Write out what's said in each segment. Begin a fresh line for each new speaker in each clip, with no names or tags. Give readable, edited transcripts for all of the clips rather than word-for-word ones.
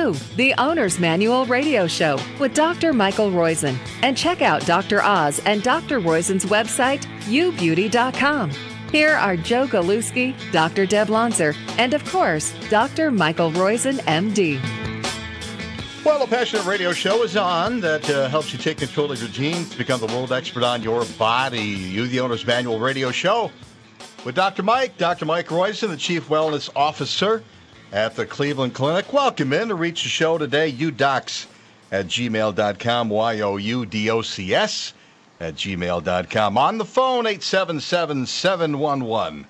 to The Owner's Manual Radio Show with Dr. Michael Roizen. And check out Dr. Oz and Dr. Roizen's website, youbeauty.com. Here are Joe Galuski, Dr. Deb Lonzer, and of course, Dr. Michael Roizen, MD.
Well, the Passionate Radio Show is on that helps you take control of your genes to become the world expert on your body. You, the Owner's Manual Radio Show with Dr. Mike Roizen, the Chief Wellness Officer at the Cleveland Clinic. Welcome in to reach the show today, youdocs@gmail.com, youdocs @gmail.com. On the phone, 877-711-5211,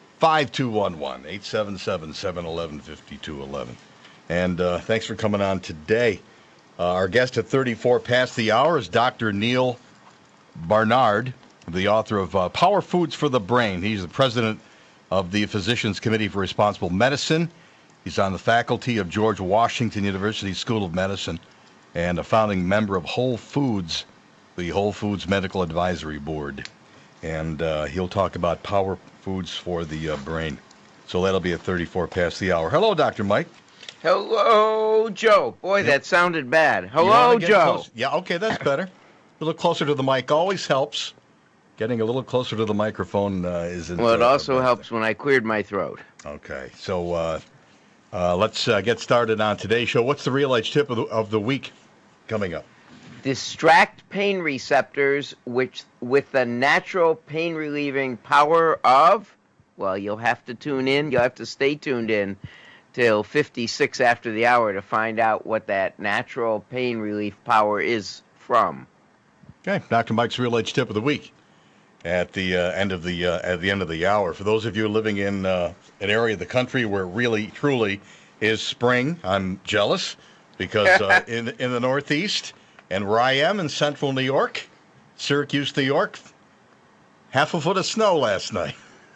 877-711-5211. And thanks for coming on today. Our guest at 34 past the hour is Dr. Neal Barnard, the author of Power Foods for the Brain. He's the president of the Physicians Committee for Responsible Medicine. He's on the faculty of George Washington University School of Medicine and a founding member of Whole Foods, the Whole Foods Medical Advisory Board. And he'll talk about Power Foods for the Brain. So that'll be at 34 past the hour. Hello, Dr. Mike.
Hello, Joe. Boy, that sounded bad. Hello, Joe.
Yeah, okay, that's better. A little closer to the mic always helps. Getting a little closer to the microphone isn't...
Well, it also helps when I cleared my throat.
Okay, so let's get started on today's show. What's the real age tip of the week coming up?
Distract pain receptors with the natural pain-relieving power of... Well, you'll have to tune in. You'll have to stay tuned in till 56 after the hour to find out what that natural pain relief power is from.
Okay, Dr. Mike's real age tip of the week at the end of the hour. For those of you living in an area of the country where it really truly is spring, I'm jealous because in the Northeast and where I am in central New York, Syracuse, New York, half a foot of snow last night.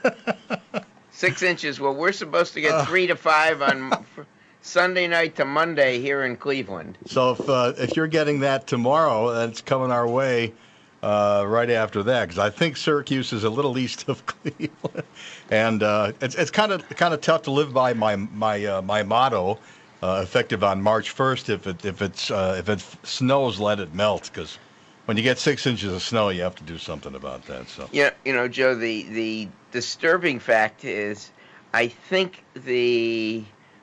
6 inches. Well, we're supposed to get 3 to 5 on Sunday night to Monday here in Cleveland.
So if you're getting that tomorrow, that's coming our way right after that, because I think Syracuse is a little east of Cleveland, and it's kind of tough to live by my motto, effective on March 1st. If it snows, let it melt, because when you get 6 inches of snow, you have to do something about that. So
yeah, Joe, the disturbing fact is, I think the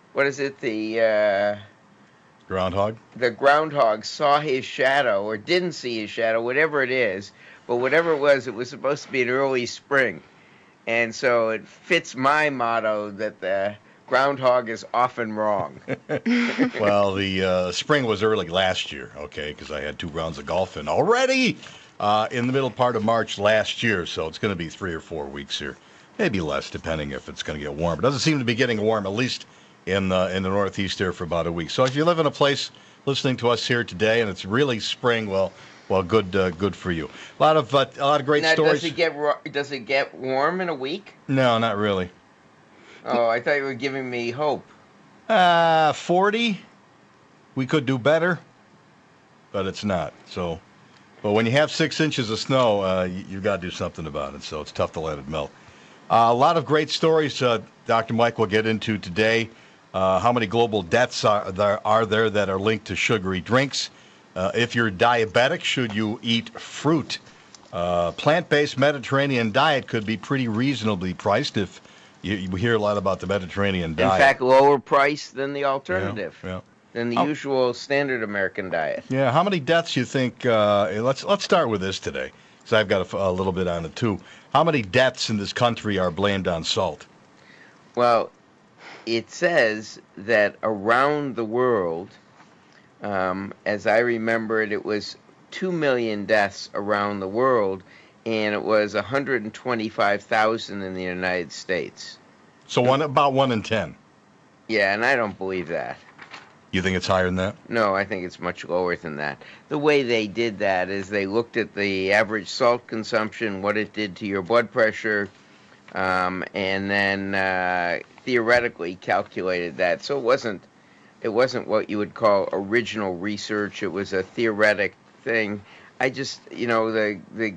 groundhog?
The groundhog saw his shadow, or didn't see his shadow, whatever it is. But whatever it was supposed to be an early spring. And so it fits my motto that the groundhog is often wrong.
Well, the spring was early last year, okay, because I had 2 rounds of golf in already in the middle part of March last year. So it's going to be 3 or 4 weeks here. Maybe less, depending if it's going to get warm. It doesn't seem to be getting warm, at least in the Northeast here, for about a week. So if you live in a place listening to us here today and it's really spring, well, good for you. A lot of great stories.
Does it get warm in a week?
No, not really.
Oh, I thought you were giving me hope.
40. We could do better, but it's not. So, but when you have 6 inches of snow, you've got to do something about it. So it's tough to let it melt. A lot of great stories Dr. Mike will get into today. How many global deaths are there that are linked to sugary drinks? If you're diabetic, should you eat fruit? Plant-based Mediterranean diet could be pretty reasonably priced if you hear a lot about the Mediterranean diet.
In fact, lower price than the alternative,
yeah.
than the usual standard American diet.
Yeah, how many deaths you think? Let's start with this today, because I've got a little bit on it too. How many deaths in this country are blamed on salt?
Well, it says that around the world, as I remember it, it was 2 million deaths around the world, and it was 125,000 in the United States.
So about 1 in 10.
Yeah, and I don't believe that.
You think it's higher than that?
No, I think it's much lower than that. The way they did that is they looked at the average salt consumption, what it did to your blood pressure, and then theoretically calculated that. So it wasn't what you would call original research. It was a theoretic thing. I just, the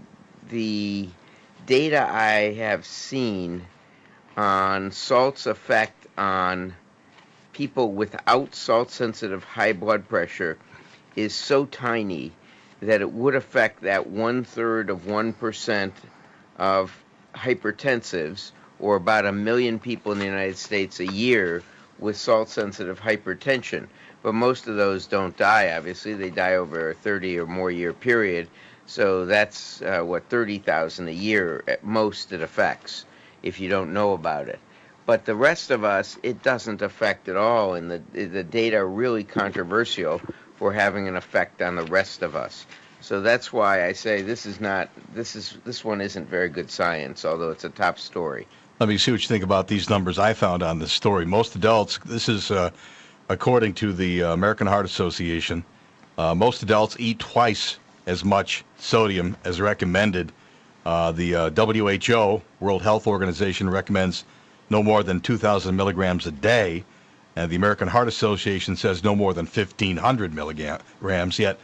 data I have seen on salt's effect on people without salt-sensitive high blood pressure is so tiny that it would affect that 1/3 of 1% of hypertensives, or about 1 million people in the United States a year with salt-sensitive hypertension. But most of those don't die, obviously. They die over a 30 or more year period. So that's, 30,000 a year at most it affects if you don't know about it. But the rest of us, it doesn't affect at all, and the data are really controversial for having an effect on the rest of us. So that's why I say this one isn't very good science, although it's a top story.
Let me see what you think about these numbers I found on this story. Most adults, this is according to the American Heart Association, most adults eat twice as much sodium as recommended. The WHO, World Health Organization, recommends no more than 2,000 milligrams a day, and the American Heart Association says no more than 1,500 milligrams, yet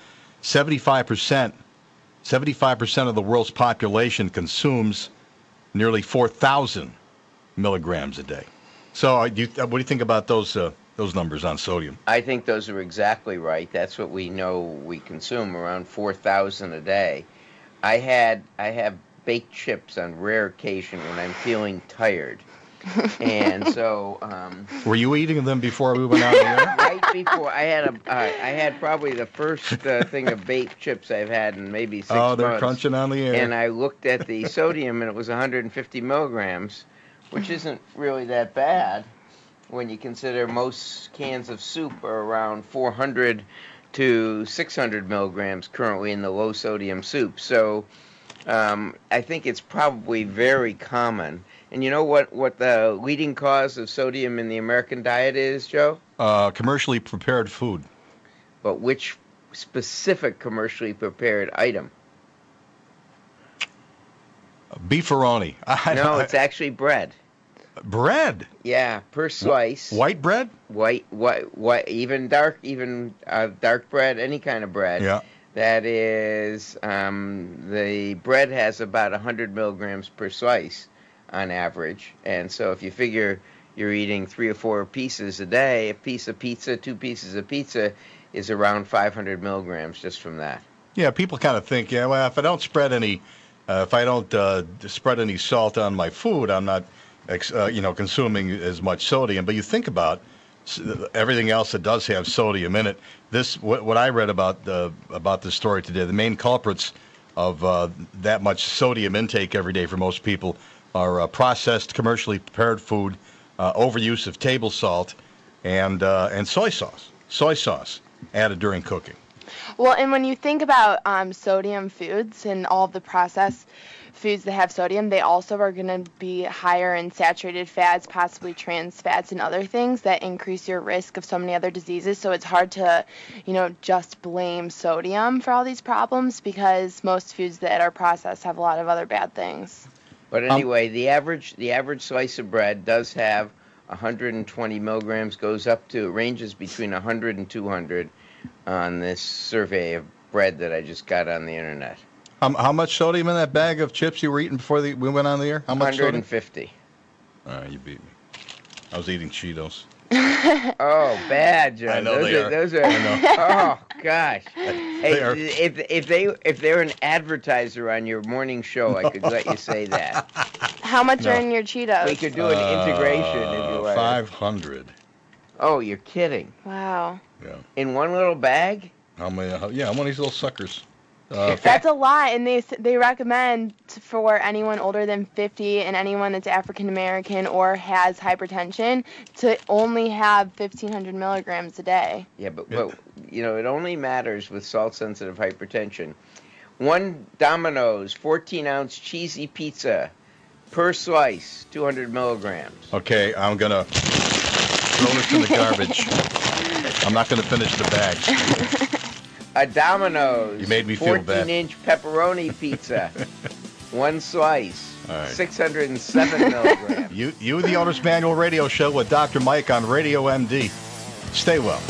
75% of the world's population consumes nearly 4,000 milligrams a day. So what do you think about those numbers on sodium?
I think those are exactly right. That's what we know we consume, around 4,000 a day. I have baked chips on rare occasion when I'm feeling tired. And so
were you eating them before we went out there?
Right before I had probably the first thing of baked chips I've had in maybe 6 months.
Oh, they're crunching on the air.
And I looked at the sodium, and it was 150 milligrams, which isn't really that bad when you consider most cans of soup are around 400 to 600 milligrams currently in the low sodium soup. So I think it's probably very common. And you know what the leading cause of sodium in the American diet is, Joe?
Commercially prepared food.
But which specific commercially prepared item?
Beefaroni.
No, it's actually bread.
Bread?
Yeah, per slice.
White bread?
White, even dark bread, any kind of bread.
Yeah.
That is, the bread has about 100 milligrams per slice on average. And so if you figure you're eating 3 or 4 pieces a day, a piece of pizza, 2 pieces of pizza is around 500 milligrams just from that.
Yeah, people kind of think, yeah, well, if I don't spread any salt on my food, I'm not, consuming as much sodium. But you think about everything else that does have sodium in it. What I read about this story today, the main culprits of that much sodium intake every day for most people are processed, commercially prepared food, overuse of table salt, and soy sauce added during cooking.
Well, and when you think about sodium foods and all of the processed foods that have sodium, they also are going to be higher in saturated fats, possibly trans fats, and other things that increase your risk of so many other diseases. So it's hard to, just blame sodium for all these problems, because most foods that are processed have a lot of other bad things.
But anyway, the average slice of bread does have 120 milligrams, ranges between 100 and 200 on this survey of bread that I just got on the internet.
How much sodium in that bag of chips you were eating before we went on the air? How much
150.
Sodium? All right, you beat me. I was eating Cheetos.
Oh, bad, Joe.
I know
those are.
I know.
Oh gosh. If they're an advertiser on your morning show, I could let you say that.
How much are in your Cheetos?
We could do an integration if you like.
500.
Oh, you're kidding.
Wow.
Yeah.
In one little bag?
How many? Yeah, one of these little suckers.
That's a lot, and they recommend for anyone older than 50 and anyone that's African American or has hypertension to only have 1,500 milligrams a day.
Yeah, but it only matters with salt-sensitive hypertension. One Domino's 14-ounce cheesy pizza per slice, 200 milligrams.
Okay, I'm gonna throw this in the garbage. I'm not gonna finish the bag.
A Domino's.
You made me feel bad.
14-inch pepperoni pizza, one slice,
right.
607 milligrams.
You the Owner's Manual Radio Show with Dr. Mike on Radio MD. Stay well.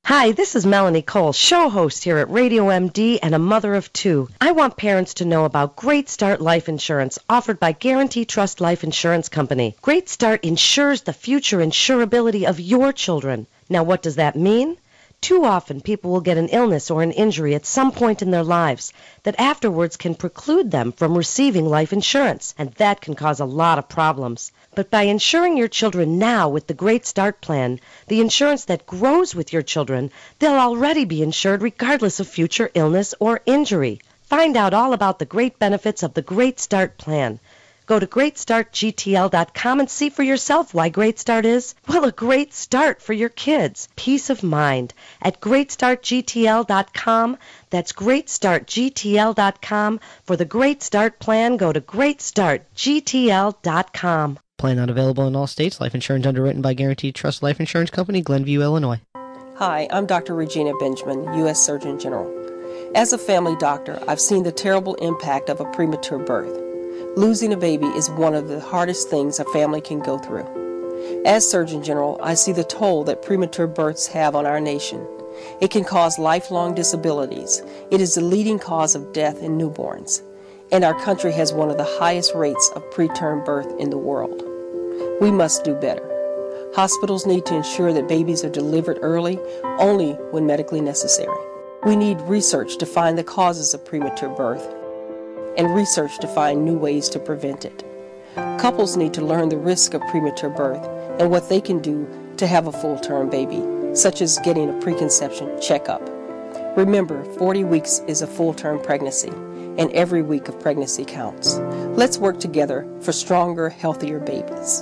Hi, this is Melanie Cole, show host here at Radio MD and a mother of two. I want parents to know about Great Start Life Insurance offered by Guarantee Trust Life Insurance Company. Great Start insures the future insurability of your children. Now, what does that mean? Too often, people will get an illness or an injury at some point in their lives that afterwards can preclude them from receiving life insurance, and that can cause a lot of problems. But by insuring your children now with the Great Start Plan, the insurance that grows with your children, they'll already be insured regardless of future illness or injury. Find out all about the great benefits of the Great Start Plan. Go to GreatStartGTL.com and see for yourself why Great Start is, well, a great start for your kids. Peace of mind at GreatStartGTL.com. That's GreatStartGTL.com. For the Great Start Plan, go to GreatStartGTL.com.
Plan not available in all states. Life insurance underwritten by Guaranteed Trust Life Insurance Company, Glenview, Illinois.
Hi, I'm Dr. Regina Benjamin, U.S. Surgeon General. As a family doctor, I've seen the terrible impact of a premature birth. Losing a baby is one of the hardest things a family can go through. As Surgeon General, I see the toll that premature births have on our nation. It can cause lifelong disabilities. It is the leading cause of death in newborns. And our country has one of the highest rates of preterm birth in the world. We must do better. Hospitals need to ensure that babies are delivered early, only when medically necessary. We need research to find the causes of premature birth and research to find new ways to prevent it. Couples need to learn the risk of premature birth and what they can do to have a full-term baby, such as getting a preconception checkup. Remember, 40 weeks is a full-term pregnancy, and every week of pregnancy counts. Let's work together for stronger, healthier babies.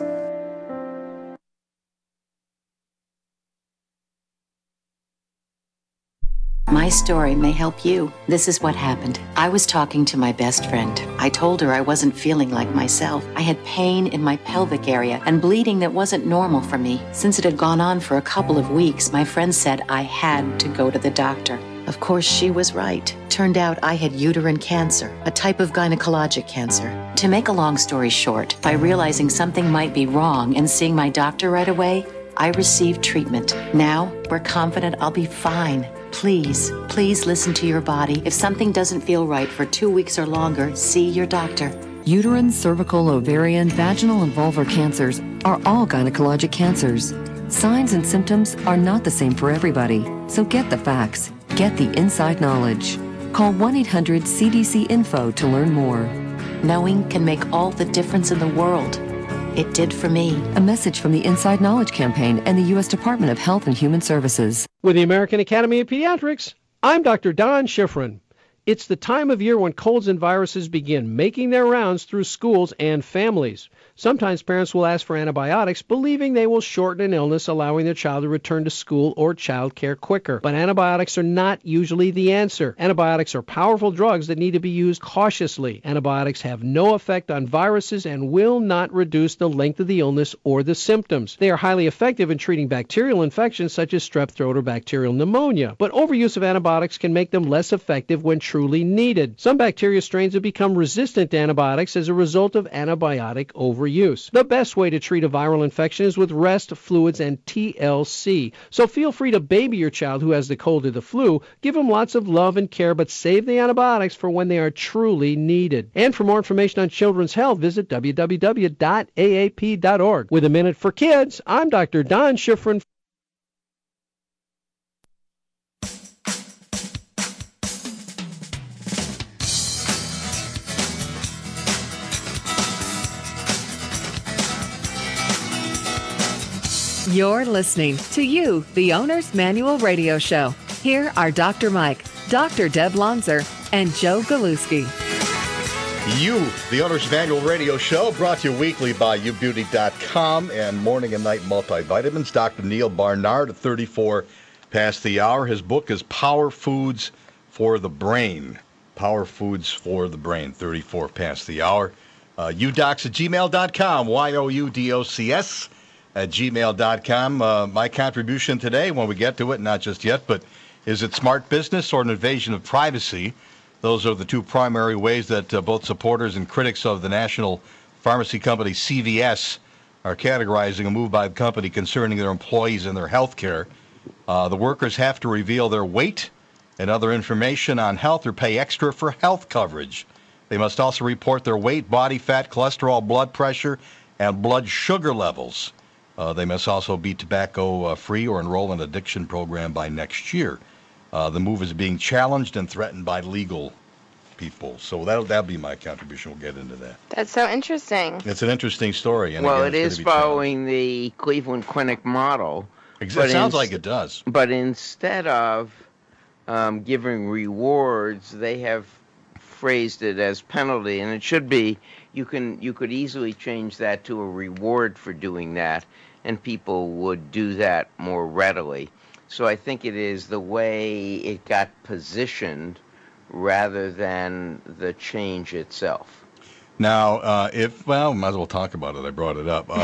My story may help you. This is what happened. I was talking to my best friend. I told her I wasn't feeling like myself. I had pain in my pelvic area and bleeding that wasn't normal for me. Since it had gone on for a couple of weeks, my friend said I had to go to the doctor. Of course, she was right. Turned out I had uterine cancer, a type of gynecologic cancer. To make a long story short, by realizing something might be wrong and seeing my doctor right away, I received treatment. Now, we're confident I'll be fine. Please listen to your body. If something doesn't feel right for 2 weeks or longer, see your doctor.
Uterine, cervical, ovarian, vaginal, and vulvar cancers are all gynecologic cancers. Signs and symptoms are not the same for everybody, so get the facts. Get the inside knowledge. Call 1-800-CDC-INFO to learn more.
Knowing can make all the difference in the world. It did for me.
A message from the Inside Knowledge Campaign and the U.S. Department of Health and Human Services.
With the American Academy of Pediatrics, I'm Dr. Don Schifrin. It's the time of year when colds and viruses begin making their rounds through schools and families. Sometimes parents will ask for antibiotics, believing they will shorten an illness, allowing their child to return to school or child care quicker. But antibiotics are not usually the answer. Antibiotics are powerful drugs that need to be used cautiously. Antibiotics have no effect on viruses and will not reduce the length of the illness or the symptoms. They are highly effective in treating bacterial infections such as strep throat or bacterial pneumonia. But overuse of antibiotics can make them less effective when truly needed. Some bacteria strains have become resistant to antibiotics as a result of antibiotic overuse. The best way to treat a viral infection is with rest, fluids, and TLC. So feel free to baby your child who has the cold or the flu. Give them lots of love and care, but save the antibiotics for when they are truly needed. And for more information on children's health, visit www.aap.org. With a Minute for Kids, I'm Dr. Don Schifrin.
You're listening to You, the Owner's Manual Radio Show. Here are Dr. Mike, Dr. Deb Lonzer, and Joe Galuski.
You, the Owner's Manual Radio Show, brought to you weekly by YouBeauty.com and morning and night multivitamins. Dr. Neil Barnard at 34 past the hour. His book is Power Foods for the Brain. Power Foods for the Brain, 34 past the hour. Udocs at gmail.com, YOUDOCS. At gmail.com. My contribution today, when we get to it, not just yet, but is it smart business or an invasion of privacy? Those are the two primary ways that both supporters and critics of the national pharmacy company CVS are categorizing a move by the company concerning their employees and their health care. The workers have to reveal their weight and other information on health or pay extra for health coverage. They must also report their weight, body fat, cholesterol, blood pressure, and blood sugar levels. They must also be tobacco-free or enroll in an addiction program by next year. The move is being challenged and threatened by legal people. So that'll be my contribution. We'll get into that.
That's so interesting.
It's an interesting story. And
well,
again,
it is following the Cleveland Clinic model.
It sounds like it does.
But instead of giving rewards, they have phrased it as penalty, and it should be you could easily change that to a reward for doing that, and people would do that more readily. So I think it is the way it got positioned rather than the change itself.
Now, might as well talk about it. I brought it up.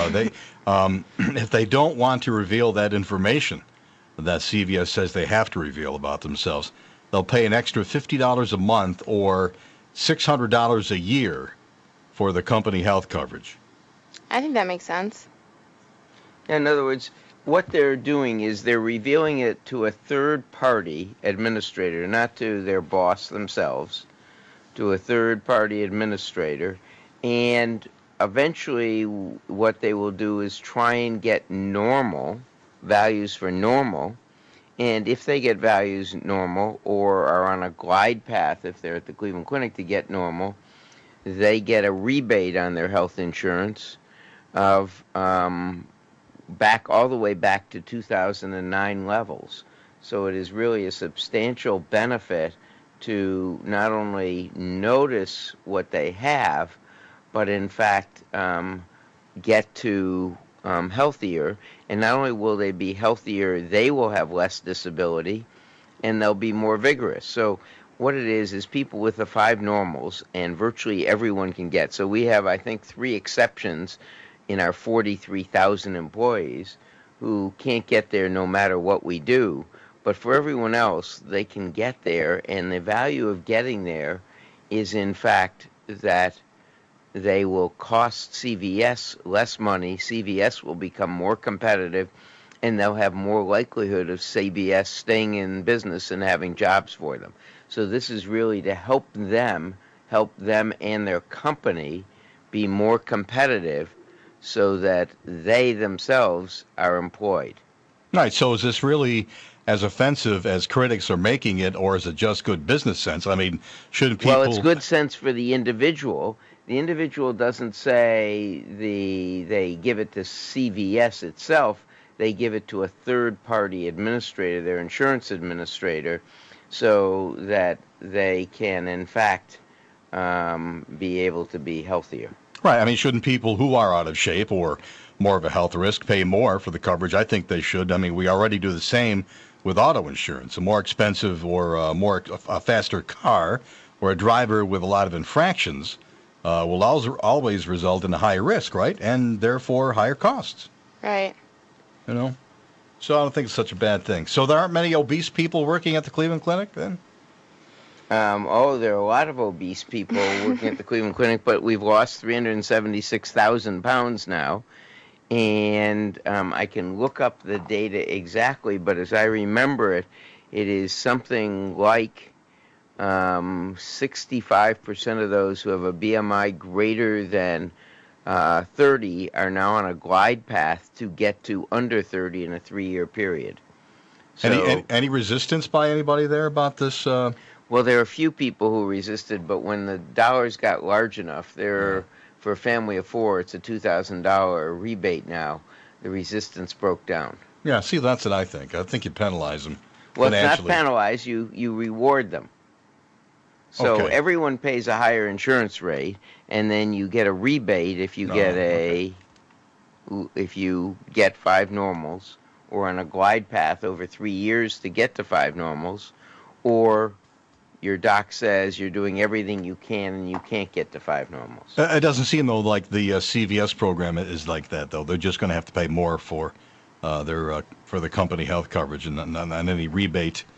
If they don't want to reveal that information that CVS says they have to reveal about themselves, they'll pay an extra $50 a month or $600 a year for the company health coverage.
I think that makes sense.
In other words, what they're doing is they're revealing it to a third-party administrator, not to their boss themselves, to a third-party administrator, and eventually what they will do is try and get normal, values for normal, and if they get values normal or are on a glide path, if they're at the Cleveland Clinic to get normal, they get a rebate on their health insurance of all the way back to 2009 levels. So it is really a substantial benefit to not only notice what they have, but in fact get to healthier. And not only will they be healthier, they will have less disability, and they'll be more vigorous. So what it is people with the 5 normals, and virtually everyone can get. So we have, I think, 3 exceptions in our 43,000 employees who can't get there no matter what we do. But for everyone else, they can get there, and the value of getting there is, in fact, that they will cost CVS less money, CVS will become more competitive, and they'll have more likelihood of CVS staying in business and having jobs for them. So this is really to help them and their company be more competitive so that they themselves are employed.
Right, so is this really as offensive as critics are making it, or is it just good business sense? I mean, shouldn't people...
Well, it's good sense for the individual. The individual doesn't say they give it to CVS itself. They give it to a third-party administrator, their insurance administrator, so that they can, in fact, be able to be healthier.
Right. I mean, shouldn't people who are out of shape or more of a health risk pay more for the coverage? I think they should. I mean, we already do the same with auto insurance. A more expensive or a faster car or a driver with a lot of infractions will always result in a higher risk, right? And therefore higher costs.
Right.
You know? So I don't think it's such a bad thing. So there aren't many obese people working at the Cleveland Clinic then?
There are a lot of obese people working at the Cleveland Clinic, but we've lost 376,000 pounds now. And I can look up the data exactly, but as I remember it, it is something like 65% of those who have a BMI greater than 30 are now on a glide path to get to under 30 in a 3-year period. So,
any resistance by anybody there about this?
Well, there are a few people who resisted, but when the dollars got large enough, for a family of 4, it's a $2,000 rebate now. The resistance broke down.
Yeah, see, that's what I think. I think you penalize them
Well,
financially.
it's not penalize, you reward them. So
Okay.
everyone pays a higher insurance rate, and then you get a rebate if you if you get 5 normals, or on a glide path over 3 years to get to 5 normals, or your doc says you're doing everything you can and you can't get to 5 normals.
It doesn't seem, though, like the CVS program is like that, though. They're just going to have to pay more for the company health coverage, and not any rebate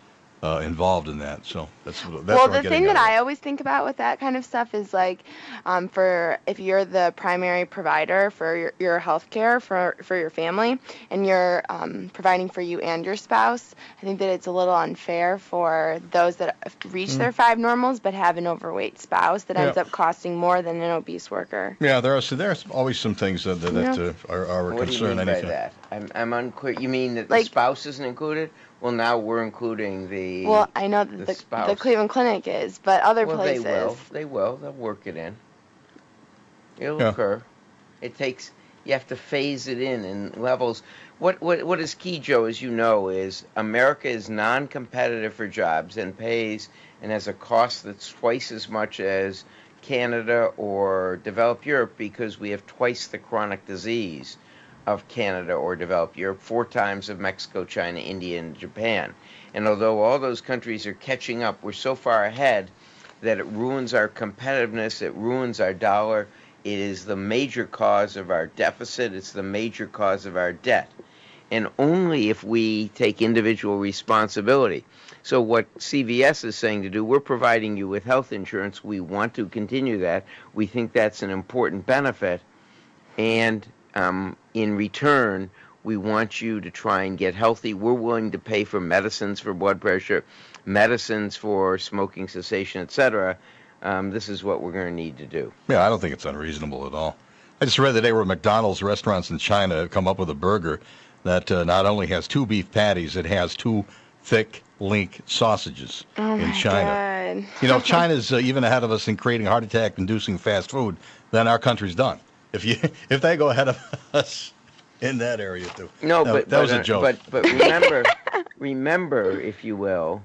involved in that. So that's
well,
what I'm
the
getting
thing that
at.
I always think about with that kind of stuff is like, for if you're the primary provider for your health care for your family, and you're providing for you and your spouse, I think that it's a little unfair for those that reach their 5 normals but have an overweight spouse that ends up costing more than an obese worker.
Yeah, there's always some things that are a
What
concern.
do you mean by that? I'm unclear. You mean that the spouse isn't included? Well, now we're including the
Well, I know that the Cleveland Clinic is, but other places.
They will. They'll work it in. It'll occur. It takes. You have to phase it in levels. What is key, Joe, as you know, is America is non-competitive for jobs and pays and has a cost that's twice as much as Canada or developed Europe because we have twice the chronic disease of Canada or developed Europe, 4 times of Mexico, China, India, and Japan. And although all those countries are catching up, we're so far ahead that it ruins our competitiveness, it ruins our dollar. It is the major cause of our deficit. It's the major cause of our debt. And only if we take individual responsibility. So what CVS is saying to do, we're providing you with health insurance. We want to continue that. We think that's an important benefit. And in return, we want you to try and get healthy. We're willing to pay for medicines for blood pressure, medicines for smoking cessation, etc. This is what we're going to need to do.
Yeah, I don't think it's unreasonable at all. I just read today where McDonald's restaurants in China have come up with a burger that not only has 2 beef patties, it has 2 thick link sausages in China.
God.
You know, if China's even ahead of us in creating heart attack-inducing fast food, then our country's done. If they go ahead of us in that area too.
No,
that was a joke.
But remember, if you will,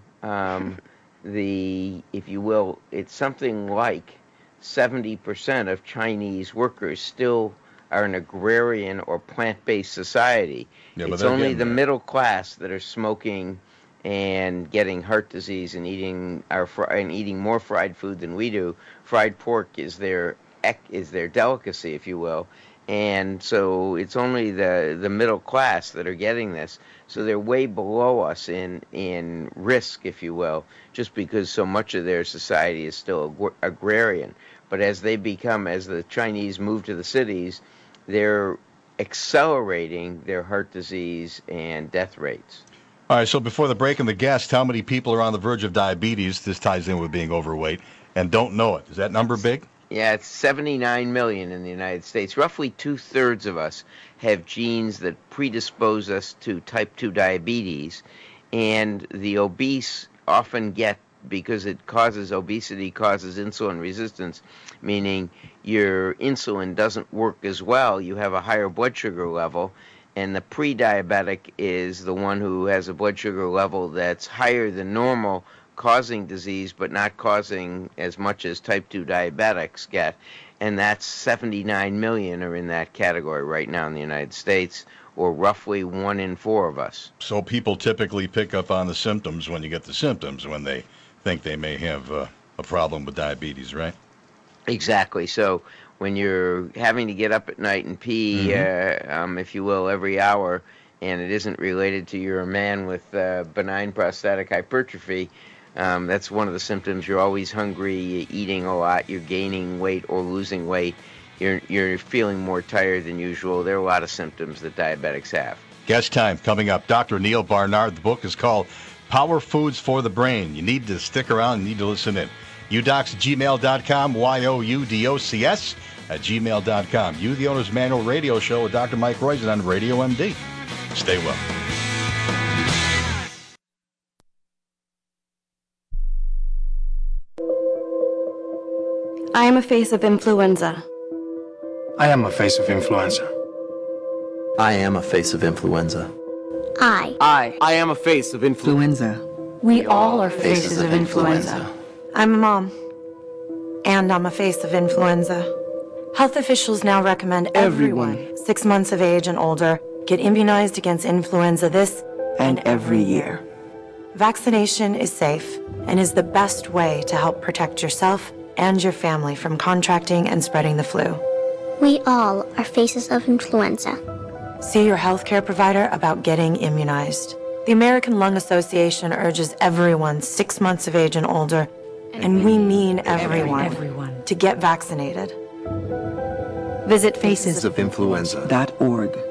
it's something like 70% of Chinese workers still are an agrarian or plant-based society.
Yeah,
it's only the middle class that are smoking and getting heart disease and eating more fried food than we do. Fried pork is their delicacy, if you will. And so it's only the middle class that are getting this. So they're way below us in risk, if you will, just because so much of their society is still agrarian. But as the Chinese move to the cities, they're accelerating their heart disease and death rates.
All right, so before the break and the guest, how many people are on the verge of diabetes? This ties in with being overweight and don't know it. Is that number big?
Yeah, it's 79 million in the United States. Roughly 2/3 of us have genes that predispose us to type 2 diabetes, and the obese often get, because obesity causes insulin resistance, meaning your insulin doesn't work as well, you have a higher blood sugar level, and the pre-diabetic is the one who has a blood sugar level that's higher than normal, causing disease but not causing as much as type 2 diabetics get. And that's 79 million are in that category right now in the United States, or roughly 1 in 4 of us.
So people typically pick up on the symptoms when you get the symptoms, when they think they may have a problem with diabetes, right?
Exactly. So when you're having to get up at night and pee, if you will, every hour, and it isn't related to you're a man with benign prostatic hypertrophy, that's one of the symptoms. You're always hungry, you're eating a lot, you're gaining weight or losing weight, you're feeling more tired than usual. There are a lot of symptoms that diabetics have.
Guest time coming up. Dr. Neil Barnard. The book is called Power Foods for the Brain. You need to stick around. You need to listen in. udocs@gmail.com, YOUDOCS @gmail.com. You, the Owner's Manual Radio Show with Dr. Mike Roizen on Radio MD. Stay well.
I am a face of influenza.
I am a face of influenza.
I am a face of influenza.
I am a face of influenza.
We all are faces of influenza. I'm a mom. And I'm a face of influenza. Health officials now recommend everyone 6 months of age and older get immunized against influenza this
and every year.
Vaccination is safe and is the best way to help protect yourself and your family from contracting and spreading the flu.
We all are faces of influenza.
See your healthcare provider about getting immunized. The American Lung Association urges everyone 6 months of age and older, and we mean everyone, to get vaccinated. Visit
facesofinfluenza.org.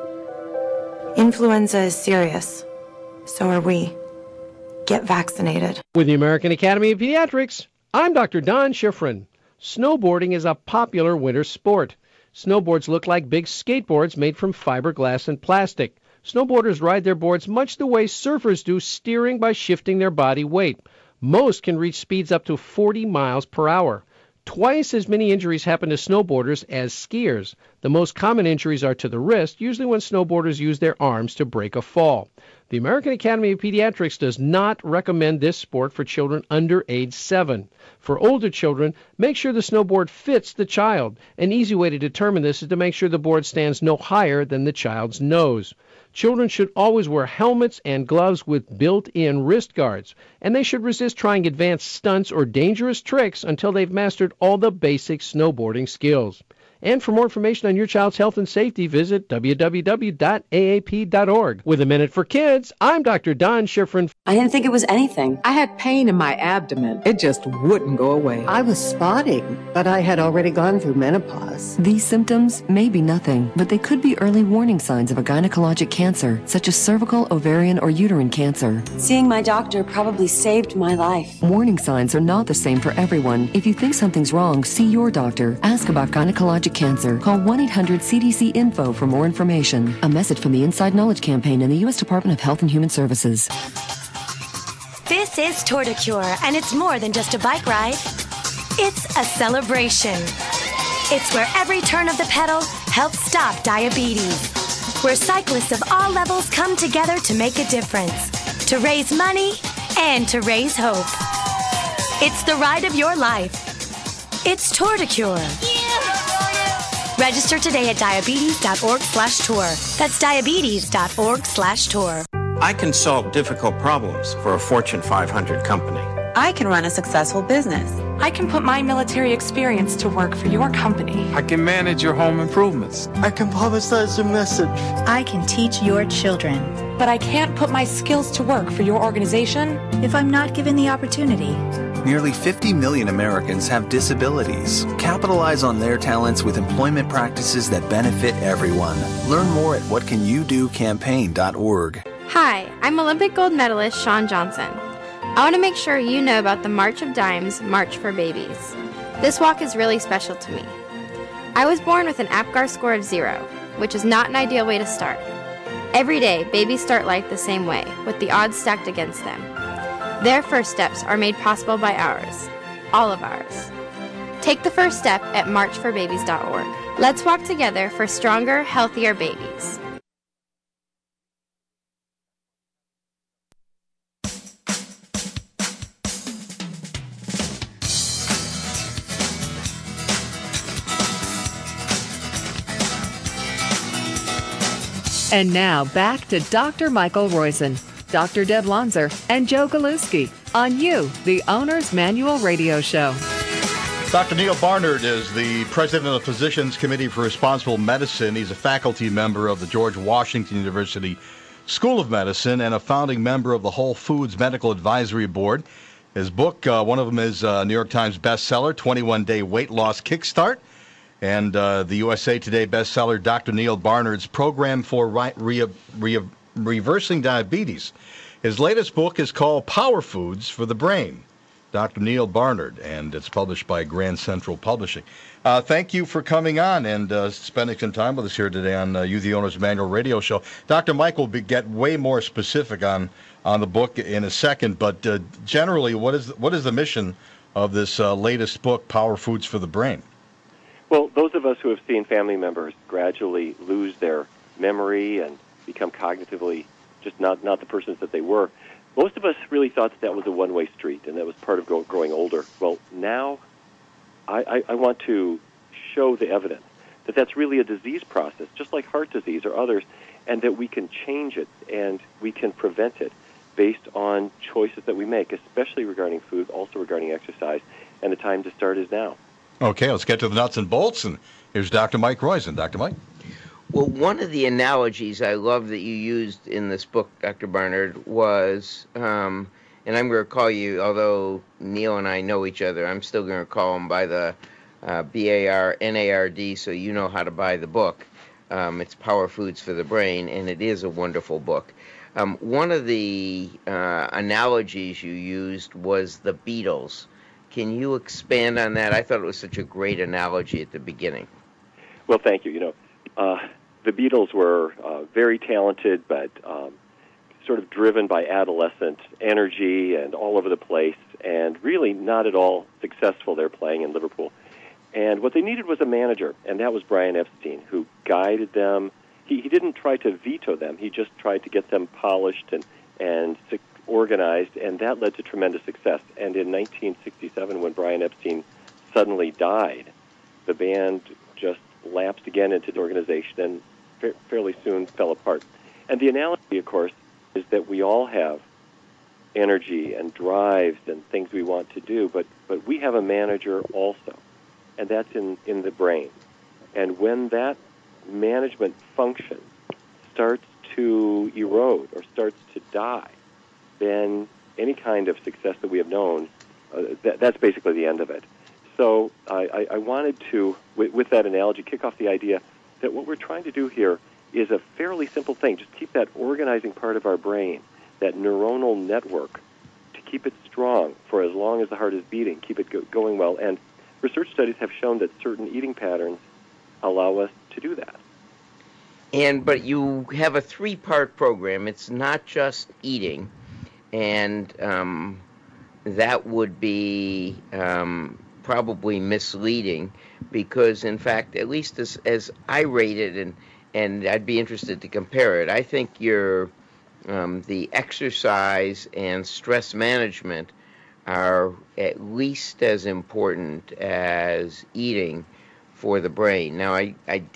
Influenza is serious. So are we. Get vaccinated.
With the American Academy of Pediatrics, I'm Dr. Don Schifrin. Snowboarding is a popular winter sport. Snowboards look like big skateboards made from fiberglass and plastic. Snowboarders ride their boards much the way surfers do, steering by shifting their body weight. Most can reach speeds up to 40 miles per hour. Twice as many injuries happen to snowboarders as skiers. The most common injuries are to the wrist, usually when snowboarders use their arms to break a fall. The American Academy of Pediatrics does not recommend this sport for children under age 7. For older children, make sure the snowboard fits the child. An easy way to determine this is to make sure the board stands no higher than the child's nose. Children should always wear helmets and gloves with built-in wrist guards, and they should resist trying advanced stunts or dangerous tricks until they've mastered all the basic snowboarding skills. And for more information on your child's health and safety, visit www.aap.org. With a Minute for Kids, I'm Dr. Don Schifrin.
I didn't think it was anything. I had pain in my abdomen. It just wouldn't go away.
I was spotting, but I had already gone through menopause.
These symptoms may be nothing, but they could be early warning signs of a gynecologic cancer, such as cervical, ovarian, or uterine cancer.
Seeing my doctor probably saved my life.
Warning signs are not the same for everyone. If you think something's wrong, see your doctor. Ask about gynecologic cancer. Call 1-800-CDC-INFO for more information. A message from the Inside Knowledge Campaign and the U.S. Department of Health and Human Services.
This is TortiCure, and it's more than just a bike ride. It's a celebration. It's where every turn of the pedal helps stop diabetes. Where cyclists of all levels come together to make a difference. To raise money and to raise hope. It's the ride of your life. It's TortiCure. Register today at diabetes.org/tour. That's diabetes.org/tour.
I can solve difficult problems for a Fortune 500 company.
I can run a successful business.
I can put my military experience to work for your company.
I can manage your home improvements.
I can publicize your message.
I can teach your children.
But I can't put my skills to work for your organization
if I'm not given the opportunity.
Nearly 50 million Americans have disabilities. Capitalize on their talents with employment practices that benefit everyone. Learn more at whatcanyoudocampaign.org.
Hi, I'm Olympic gold medalist Shawn Johnson. I want to make sure you know about the March of Dimes March for Babies. This walk is really special to me. I was born with an APGAR score of 0, which is not an ideal way to start. Every day, babies start life the same way, with the odds stacked against them. Their first steps are made possible by ours, all of ours. Take the first step at marchforbabies.org. Let's walk together for stronger, healthier babies.
And now back to Dr. Michael Roizen, Dr. Deb Lonzer, and Joe Galuski on You, the Owner's Manual Radio Show.
Dr. Neil Barnard is the president of the Physicians Committee for Responsible Medicine. He's a faculty member of the George Washington University School of Medicine and a founding member of the Whole Foods Medical Advisory Board. His book, one of them is New York Times bestseller, 21-Day Weight Loss Kickstart, and the USA Today bestseller, Dr. Neil Barnard's Program for Reversing Diabetes. His latest book is called Power Foods for the Brain, Dr. Neil Barnard, and it's published by Grand Central Publishing. Thank you for coming on and spending some time with us here today on You, the Owner's Manual Radio Show. Dr. Mike will get way more specific on the book in a second, but generally, what is the mission of this latest book, Power Foods for the Brain?
Well, those of us who have seen family members gradually lose their memory and become cognitively just not the persons that they were, most of us really thought that was a one-way street and that was part of growing older. Well, now I want to show the evidence that that's really a disease process, just like heart disease or others, and that we can change it and we can prevent it based on choices that we make, especially regarding food, also regarding exercise, and the time to start is now.
Okay, let's get to the nuts and bolts, and here's Dr. Mike Roizen. Dr. Mike?
Well, one of the analogies I love that you used in this book, Dr. Barnard, was, and I'm going to call you, although Neil and I know each other, I'm still going to call him by the BARNARD, so you know how to buy the book. It's Power Foods for the Brain, and it is a wonderful book. One of the analogies you used was the Beatles. Can you expand on that? I thought it was such a great analogy at the beginning.
Well, thank you. You know, the Beatles were very talented, but sort of driven by adolescent energy and all over the place, and really not at all successful there playing in Liverpool. And what they needed was a manager, and that was Brian Epstein, who guided them. He didn't try to veto them. He just tried to get them polished and organized, and that led to tremendous success. And in 1967, when Brian Epstein suddenly died, the band just lapsed again into the organization and fairly soon fell apart. And the analogy, of course, is that we all have energy and drives and things we want to do, but we have a manager also, and that's in the brain. And when that management function starts to erode or starts to die, then any kind of success that we have known, that's basically the end of it. So I wanted to, with that analogy, kick off the idea that what we're trying to do here is a fairly simple thing. Just keep that organizing part of our brain, that neuronal network, to keep it strong for as long as the heart is beating, keep it going well. And research studies have shown that certain eating patterns allow us to do that.
But you have a 3-part program. It's not just eating, and that would be probably misleading, because in fact, at least as I rate it, and I'd be interested to compare it, I think the exercise and stress management are at least as important as eating for the brain. Now, you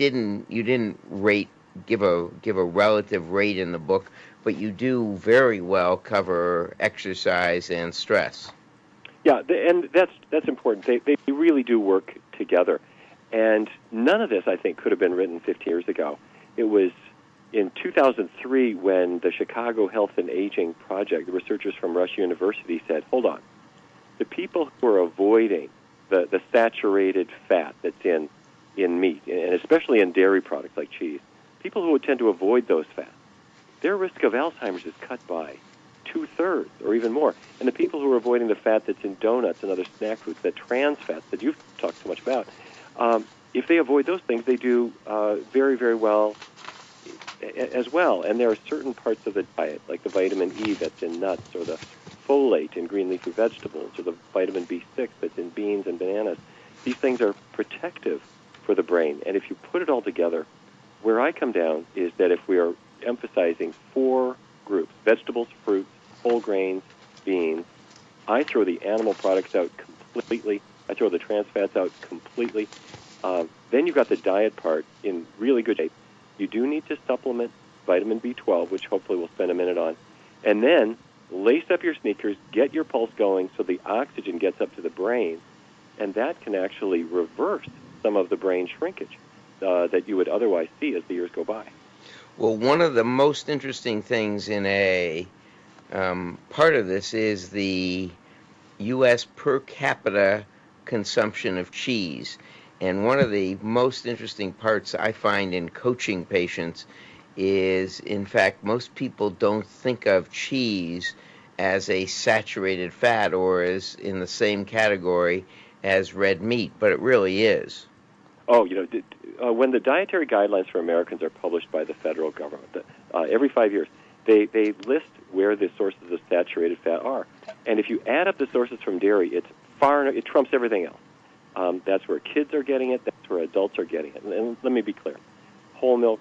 didn't give a relative rate in the book, but you do very well cover exercise and stress.
Yeah, and that's important. They really do work together. And none of this, I think, could have been written 15 years ago. It was in 2003 when the Chicago Health and Aging Project, the researchers from Rush University said, hold on, the people who are avoiding the saturated fat that's in meat, and especially in dairy products like cheese, people who would tend to avoid those fats, their risk of Alzheimer's is cut by 2/3 or even more. And the people who are avoiding the fat that's in donuts and other snack foods, the trans fats that you've talked so much about, if they avoid those things, they do very, very well as well. And there are certain parts of the diet, like the vitamin E that's in nuts, or the folate in green leafy vegetables, or the vitamin B6 that's in beans and bananas. These things are protective for the brain. And if you put it all together, where I come down is that if we are emphasizing 4 groups, vegetables, fruits, whole grains, beans, I throw the animal products out completely. I throw the trans fats out completely. Then you've got the diet part in really good shape. You do need to supplement vitamin B12, which hopefully we'll spend a minute on. And then lace up your sneakers, get your pulse going so the oxygen gets up to the brain, and that can actually reverse some of the brain shrinkage that you would otherwise see as the years go by.
Well, one of the most interesting things in a part of this is the U.S. per capita consumption of cheese. And one of the most interesting parts I find in coaching patients is, in fact, most people don't think of cheese as a saturated fat or as in the same category as red meat, but it really is.
Oh, when the dietary guidelines for Americans are published by the federal government, every 5 years, they list where the sources of saturated fat are. And if you add up the sources from dairy, it trumps everything else. That's where kids are getting it. That's where adults are getting it. And let me be clear. Whole milk,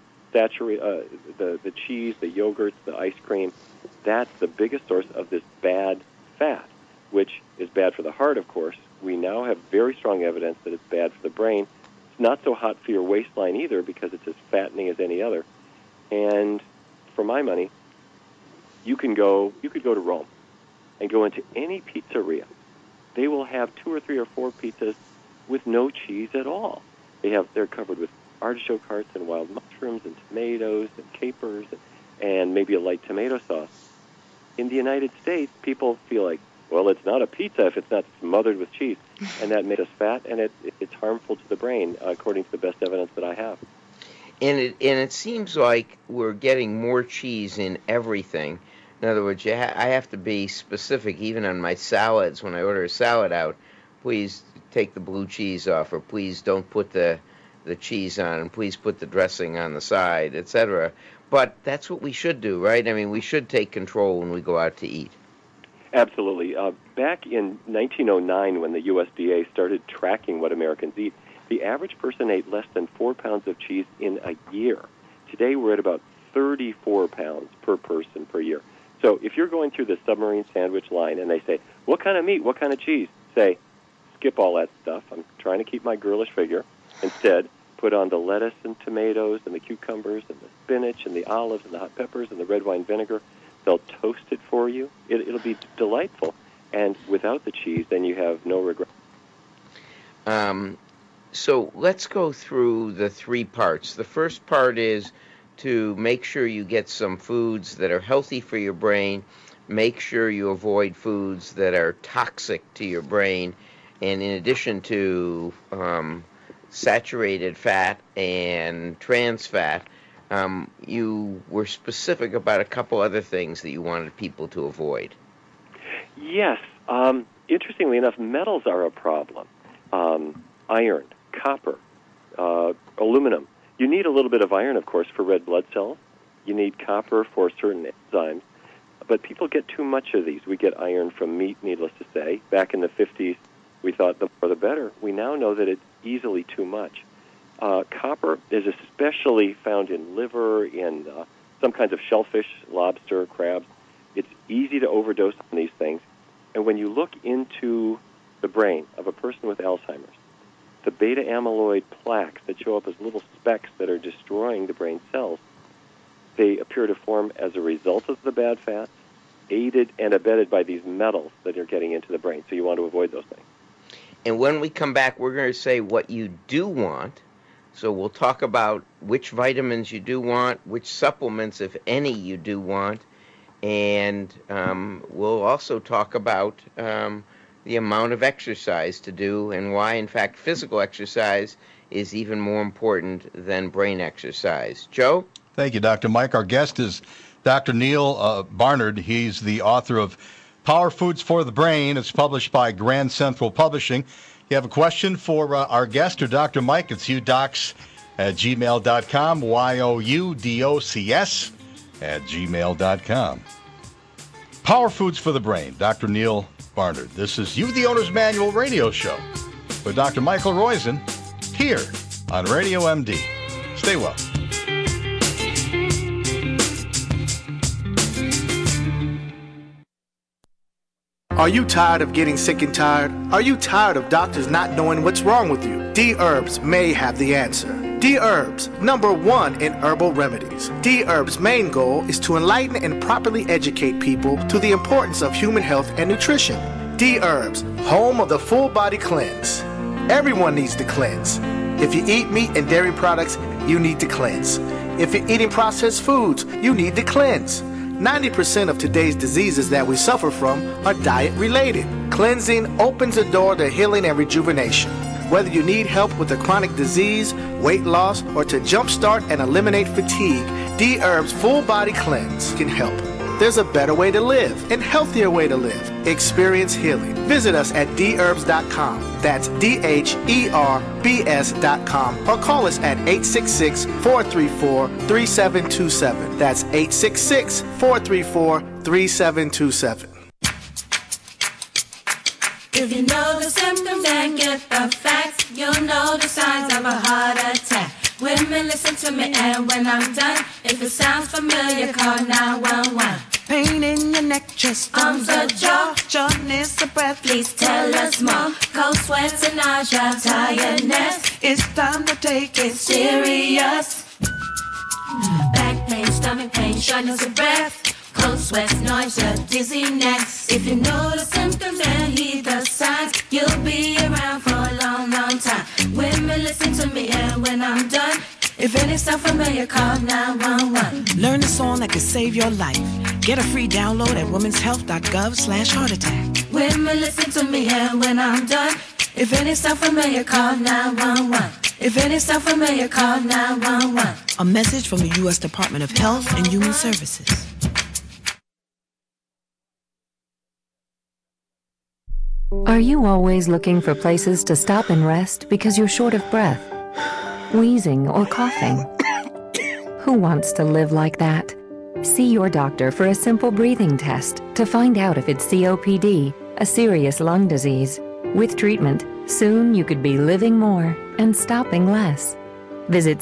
the cheese, the yogurts, the ice cream, that's the biggest source of this bad fat, which is bad for the heart, of course. We now have very strong evidence that it's bad for the brain. It's not so hot for your waistline either, because it's as fattening as any other. And for my money, you could go to Rome and go into any pizzeria. They will have 2 or 3 or 4 pizzas with no cheese at all. They're covered with artichoke hearts and wild mushrooms and tomatoes and capers and maybe a light tomato sauce. In the United States, people feel like, well, it's not a pizza if it's not smothered with cheese, and that makes us fat, and it's harmful to the brain, according to the best evidence that I have.
And it seems like we're getting more cheese in everything. In other words, I have to be specific, even on my salads. When I order a salad out, please take the blue cheese off, or please don't put the cheese on, and please put the dressing on the side, etc. But that's what we should do, right? I mean, we should take control when we go out to eat.
Absolutely. Back in 1909, when the USDA started tracking what Americans eat, the average person ate less than 4 pounds of cheese in a year. Today, we're at about 34 pounds per person per year. So if you're going through the submarine sandwich line and they say, what kind of meat, what kind of cheese? Say, skip all that stuff. I'm trying to keep my girlish figure. Instead, put on the lettuce and tomatoes and the cucumbers and the spinach and the olives and the hot peppers and the red wine vinegar. They'll toast it for you. It'll be delightful. And without the cheese, then you have no regret.
So let's go through the 3 parts. The first part is to make sure you get some foods that are healthy for your brain. Make sure you avoid foods that are toxic to your brain. And in addition to saturated fat and trans fat, you were specific about a couple other things that you wanted people to avoid.
Yes. Interestingly enough, metals are a problem. Iron, copper, aluminum. You need a little bit of iron, of course, for red blood cells. You need copper for certain enzymes. But people get too much of these. We get iron from meat, needless to say. Back in the 50s, we thought the more the better. We now know that it's easily too much. Copper is especially found in liver, in some kinds of shellfish, lobster, crabs. It's easy to overdose on these things. And when you look into the brain of a person with Alzheimer's, the beta amyloid plaques that show up as little specks that are destroying the brain cells, they appear to form as a result of the bad fats, aided and abetted by these metals that are getting into the brain. So you want to avoid those things.
And when we come back, we're going to say what you do want. So we'll talk about which vitamins you do want, which supplements, if any, you do want. And we'll also talk about the amount of exercise to do and why, in fact, physical exercise is even more important than brain exercise. Joe?
Thank you, Dr. Mike. Our guest is Dr. Neal Barnard. He's the author of Power Foods for the Brain. It's published by Grand Central Publishing. If you have a question for our guest or Dr. Mike, it's youdocs@gmail.com, youdocs@gmail.com. Power Foods for the Brain, Dr. Neal Barnard. This is You, the Owner's Manual radio show with Dr. Michael Roizen here on Radio MD. Stay well.
Are you tired of getting sick and tired? Are you tired of doctors not knowing what's wrong with you? D-Herbs may have the answer. D-Herbs, #1 in herbal remedies. D-Herbs' main goal is to enlighten and properly educate people to the importance of human health and nutrition. D-Herbs, home of the full body cleanse. Everyone needs to cleanse. If you eat meat and dairy products, you need to cleanse. If you're eating processed foods, you need to cleanse. 90% of today's diseases that we suffer from are diet-related. Cleansing opens the door to healing and rejuvenation. Whether you need help with a chronic disease, weight loss, or to jumpstart and eliminate fatigue, D-Herbs Full Body Cleanse can help. There's a better way to live and healthier way to live. Experience healing. Visit us at dherbs.com. That's DHERBS.com. Or call us at 866-434-3727. That's 866-434-3727.
If you know the symptoms and get the facts, you'll know the signs of a heart attack. Women, listen to me, and when I'm done, if it sounds familiar, call 911.
Pain in your neck, chest,
arms or jaw,
shortness of breath,
please tell us more. Cold sweats and nausea, tiredness,
it's time to take it
serious. Back pain, stomach pain, shortness of breath, cold sweats, nausea, dizziness. If you know the symptoms and heed the signs, you'll be around for a long, long time. Women, listen to me, and when I'm done,
If it sound familiar, call 911.
Learn a song that could save your life. Get a free download at womenshealth.gov/heart attack.
Women, listen to me, and when I'm done, if it sound familiar, call 911. If it sound familiar, call 911.
A message from the U.S. Department of Health and Human Services.
Are you always looking for places to stop and rest because you're short of breath, wheezing, or coughing? Who wants to live like that? See your doctor for a simple breathing test to find out if it's COPD, a serious lung disease. With treatment, soon you could be living more and stopping less. Visit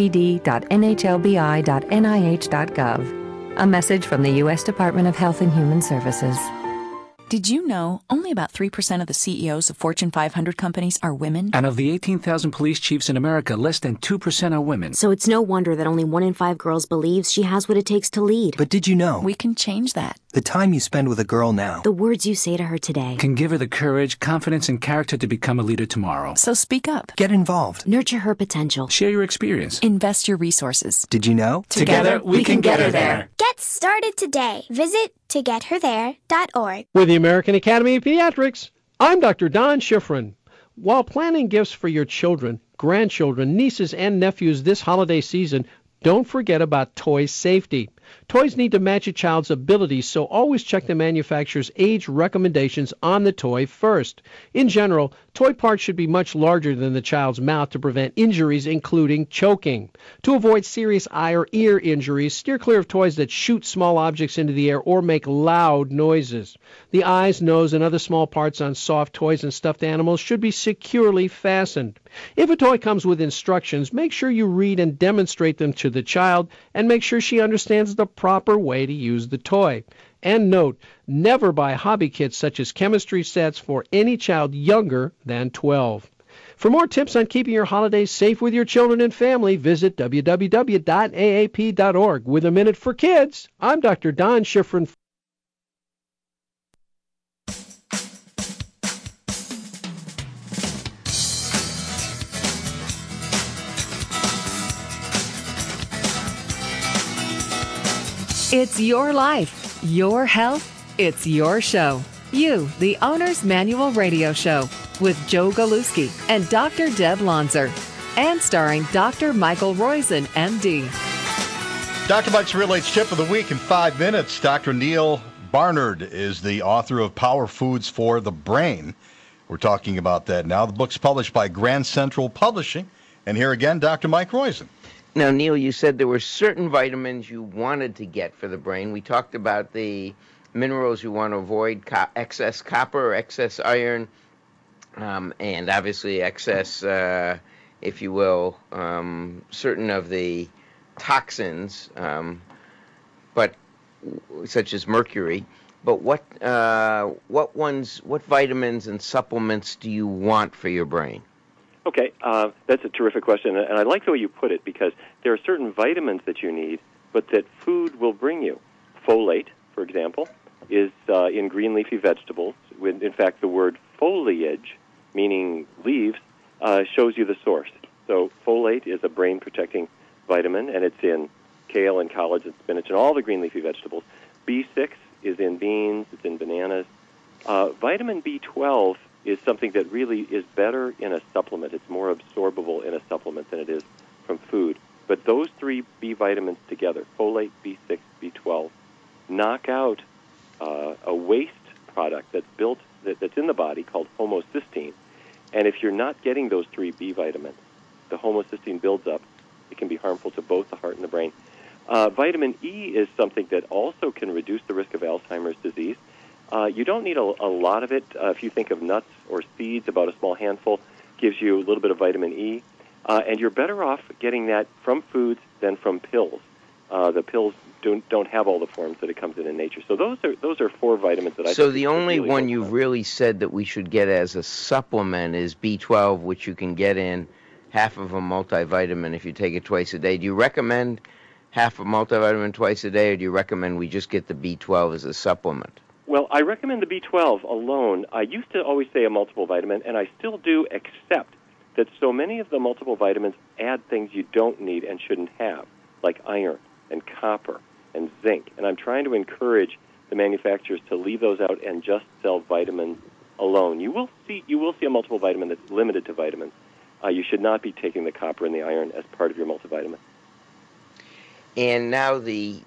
copd.nhlbi.nih.gov. A message from the U.S. Department of Health and Human Services.
Did you know only about 3% of the CEOs of Fortune 500 companies are women?
And of the 18,000 police chiefs in America, less than 2% are women.
So it's no wonder that only 1 in 5 girls believes she has what it takes to lead.
But did you know?
We can change that.
The time you spend with a girl now.
The words you say to her today.
Can give her the courage, confidence, and character to become a leader tomorrow.
So speak up.
Get involved.
Nurture her potential.
Share your experience.
Invest your resources.
Did you know?
Together we can get her there.
Get started today. Visit togetherthere.org.
With the American Academy of Pediatrics, I'm Dr. Don Schifrin. While planning gifts for your children, grandchildren, nieces, and nephews this holiday season, don't forget about toy safety. Toys need to match a child's abilities, so always check the manufacturer's age recommendations on the toy first. In general, toy parts should be much larger than the child's mouth to prevent injuries, including choking. To avoid serious eye or ear injuries, steer clear of toys that shoot small objects into the air or make loud noises. The eyes, nose, and other small parts on soft toys and stuffed animals should be securely fastened. If a toy comes with instructions, make sure you read and demonstrate them to the child, and make sure she understands the proper way to use the toy. And note, never buy hobby kits such as chemistry sets for any child younger than 12. For more tips on keeping your holidays safe with your children and family, visit www.aap.org. With a Minute for Kids, I'm Dr. Don Schifrin.
It's your life, your health, it's your show. You, the Owner's Manual Radio Show, with Joe Galuski and Dr. Deb Lonzer, and starring Dr. Michael Roizen, MD.
Dr. Mike's Real Age Tip of the Week in 5 minutes. Dr. Neal Barnard is the author of Power Foods for the Brain. We're talking about that now. The book's published by Grand Central Publishing. And here again, Dr. Mike Roizen.
Now, Neil, you said there were certain vitamins you wanted to get for the brain. We talked about the minerals you want to avoid, excess copper, excess iron, and obviously excess, if you will, certain of the toxins, but such as mercury. But what vitamins and supplements do you want for your brain?
Okay, that's a terrific question, and I like the way you put it, because there are certain vitamins that you need, but that food will bring you. Folate, for example, is in green leafy vegetables. In fact, the word foliage, meaning leaves, shows you the source. So folate is a brain-protecting vitamin, and it's in kale and collards and spinach and all the green leafy vegetables. B6 is in beans, it's in bananas. Vitamin B12 is something that really is better in a supplement. It's more absorbable in a supplement than it is from food. But those three B vitamins together, folate, B6, B12, knock out a waste product that's in the body called homocysteine. And if you're not getting those three B vitamins, the homocysteine builds up. It can be harmful to both the heart and the brain. Vitamin E is something that also can reduce the risk of Alzheimer's disease. You don't need a lot of it. If you think of nuts or seeds, about a small handful gives you a little bit of vitamin E. And you're better off getting that from foods than from pills. The pills don't have all the forms that it comes in nature. So those are four vitamins that I think.
So the only really one you've really said that we should get as a supplement is B12, which you can get in half of a multivitamin if you take it twice a day. Do you recommend half a multivitamin twice a day, or do you recommend we just get the B12 as a supplement?
Well, I recommend the B12 alone. I used to always say a multiple vitamin, and I still do, except that so many of the multiple vitamins add things you don't need and shouldn't have, like iron and copper and zinc. And I'm trying to encourage the manufacturers to leave those out and just sell vitamins alone. You will see a multiple vitamin that's limited to vitamins. You should not be taking the copper and the iron as part of your multivitamin.
And now the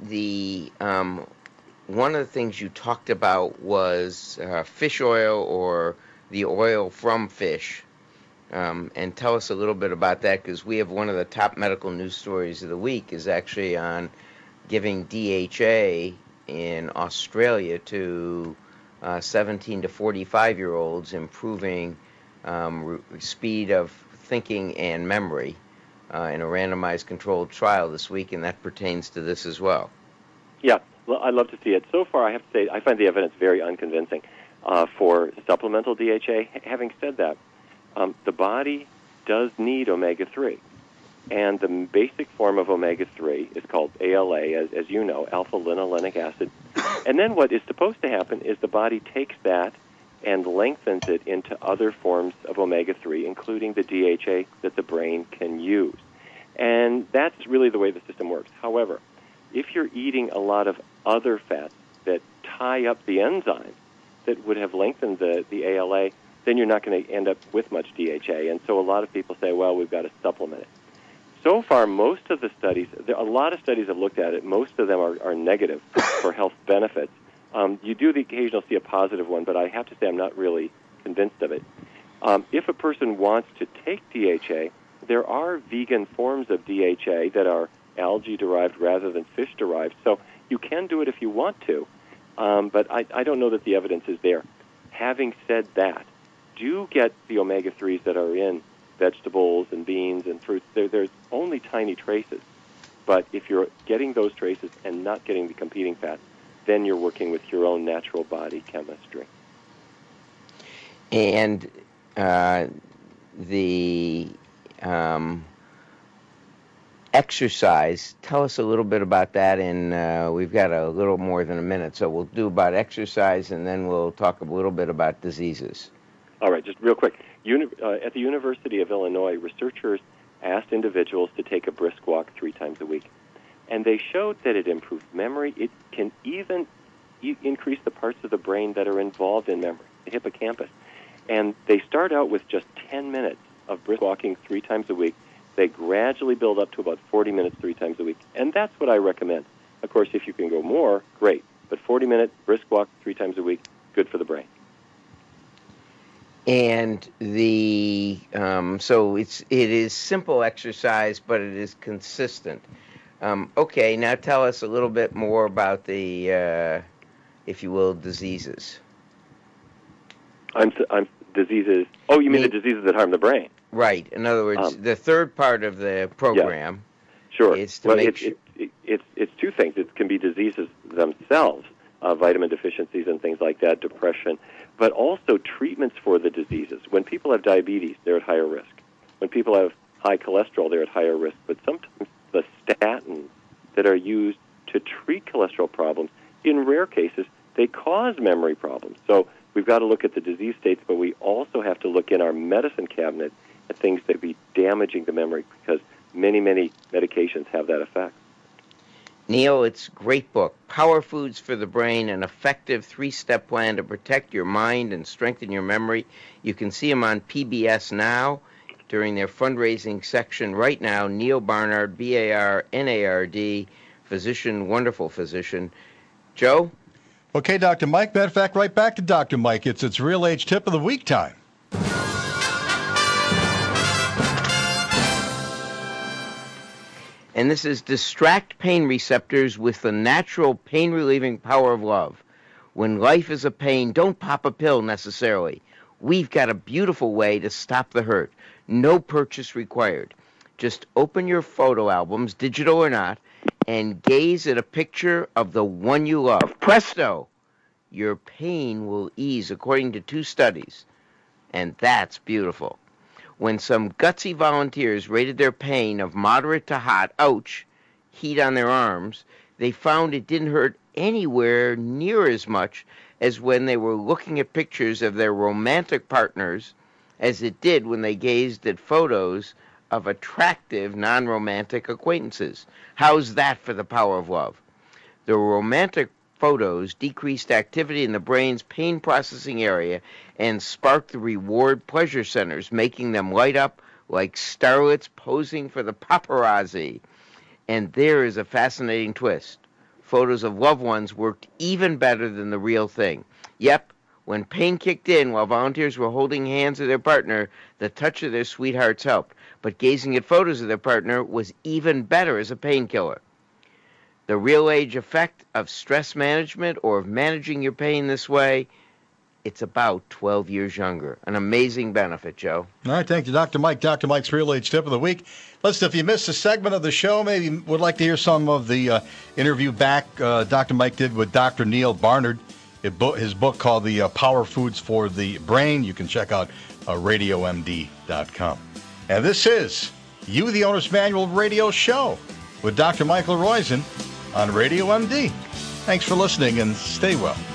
one of the things you talked about was fish oil, or the oil from fish. And tell us a little bit about that, because we have one of the top medical news stories of the week is actually on giving DHA in Australia to 17 to 45-year-olds, improving speed of thinking and memory in a randomized controlled trial this week, and that pertains to this as well.
Yeah, well, I'd love to see it. So far, I have to say, I find the evidence very unconvincing for supplemental DHA. Having said that, the body does need omega-3, and the basic form of omega-3 is called ALA, as you know, alpha-linolenic acid. And then what is supposed to happen is the body takes that and lengthens it into other forms of omega-3, including the DHA that the brain can use. And that's really the way the system works. However, if you're eating a lot of other fats that tie up the enzymes that would have lengthened the ALA, then you're not going to end up with much DHA. And so a lot of people say, well, we've got to supplement it. So far, most of the studies, a lot of studies have looked at it. Most of them are negative for health benefits. You do the occasional see a positive one, but I have to say I'm not really convinced of it. If a person wants to take DHA, there are vegan forms of DHA that are algae-derived rather than fish-derived. So you can do it if you want to, but I don't know that the evidence is there. Having said that, do get the omega-3s that are in vegetables and beans and fruits. There's only tiny traces. But if you're getting those traces and not getting the competing fats, then you're working with your own natural body chemistry.
And the exercise, tell us a little bit about that, and we've got a little more than a minute, so we'll do about exercise, and then we'll talk a little bit about diseases.
All right, just real quick. At the University of Illinois, researchers asked individuals to take a brisk walk 3 times a week, and they showed that it improved memory. It can even increase the parts of the brain that are involved in memory, the hippocampus. And they start out with just 10 minutes of brisk walking 3 times a week. They gradually build up to about 40 minutes 3 times a week, and that's what I recommend. Of course, if you can go more, great, but 40-minute brisk walk 3 times a week, good for the brain.
And so it is simple exercise, but it is consistent. Okay, now tell us a little bit more about the, if you will, diseases.
I'm diseases. Oh, you mean the diseases that harm the brain?
Right. In other words, the third part of the program,
sure,
is to make sure.
It's 2 things. It can be diseases themselves, vitamin deficiencies and things like that, depression, but also treatments for the diseases. When people have diabetes, they're at higher risk. When people have high cholesterol, they're at higher risk. But sometimes the statins that are used to treat cholesterol problems, in rare cases, they cause memory problems. So we've got to look at the disease states, but we also have to look in our medicine cabinet at things that be damaging the memory, because many, many medications have that effect.
Neil, it's a great book, Power Foods for the Brain, an effective 3-step plan to protect your mind and strengthen your memory. You can see him on PBS Now during their fundraising section right now. Neil Barnard, B-A-R-N-A-R-D, physician, wonderful physician. Joe?
Okay, Dr. Mike. Matter of fact, right back to Dr. Mike. It's Real Age Tip of the Week time.
And this is distract pain receptors with the natural pain-relieving power of love. When life is a pain, don't pop a pill necessarily. We've got a beautiful way to stop the hurt. No purchase required. Just open your photo albums, digital or not, and gaze at a picture of the one you love. Presto! Your pain will ease according to 2 studies. And that's beautiful. When some gutsy volunteers rated their pain of moderate to hot, ouch, heat on their arms, they found it didn't hurt anywhere near as much as when they were looking at pictures of their romantic partners as it did when they gazed at photos of attractive, non-romantic acquaintances. How's that for the power of love? The romantic photos decreased activity in the brain's pain processing area and sparked the reward pleasure centers, making them light up like starlets posing for the paparazzi. And there is a fascinating twist. Photos of loved ones worked even better than the real thing. Yep, when pain kicked in while volunteers were holding hands with their partner, the touch of their sweethearts helped. But gazing at photos of their partner was even better as a painkiller. The real age effect of stress management or of managing your pain this way, it's about 12 years younger. An amazing benefit, Joe.
All right, thank you, Dr. Mike. Dr. Mike's Real Age Tip of the Week. Listen, if you missed a segment of the show, maybe would like to hear some of the interview back Dr. Mike did with Dr. Neil Barnard, his book called The Power Foods for the Brain. You can check out RadioMD.com. And this is You, the Owner's Manual Radio Show with Dr. Michael Roizen on Radio MD. Thanks for listening and stay well.